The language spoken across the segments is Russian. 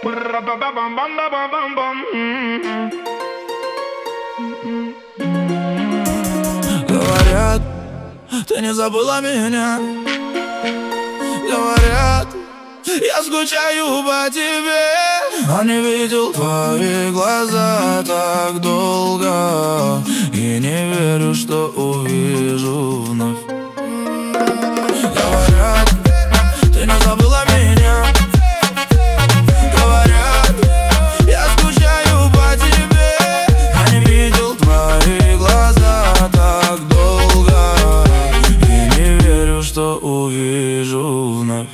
Говорят, ты не забыла меня. Говорят, я скучаю по тебе, но не видел твои глаза так долго, и не верю, что увижу вновь. Говорят, ты не забыла меня. Говорят, я скучаю по тебе, а не видел твои глаза так долго, и не верю, что увижу вновь.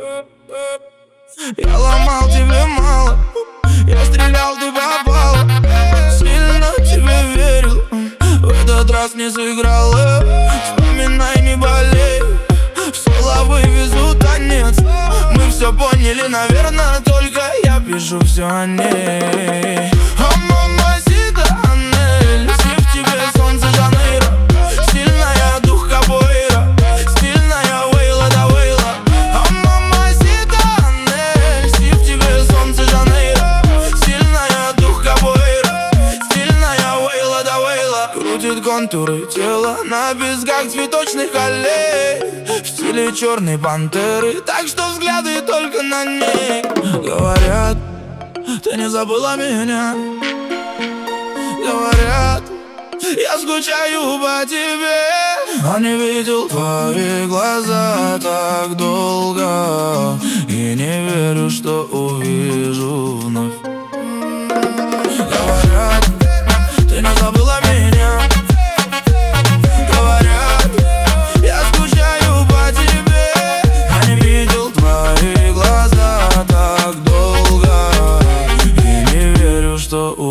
Я ломал, тебе мало, я стрелял, ты попала. Сильно тебе верил, в этот раз не сыграла. Вспоминай, не болей, все лавы везут танец. Мы все поняли, наверное, только я пишу все о ней. О, мамасита, Анель, в тебе солнце Жанейро. Стильная дух капоэйра, стильная Вейла да Вейла. О, мамасита, Анель, в тебе солнце Жанейро. Стильная дух капоэйра, стильная Вейла да Вейла. Крутит контуры тела на песках цветочных аллей, в стиле черной пантеры, так что взгляды только на ней. Говорят, ты не забыла меня. Говорят, я скучаю по тебе, но не видел твои глаза так долго, и не верю, что увижу вновь. Говорят, ты не забыла меня. Говорят, я скучаю по тебе, а не видел твои глаза так долго, и не верю, что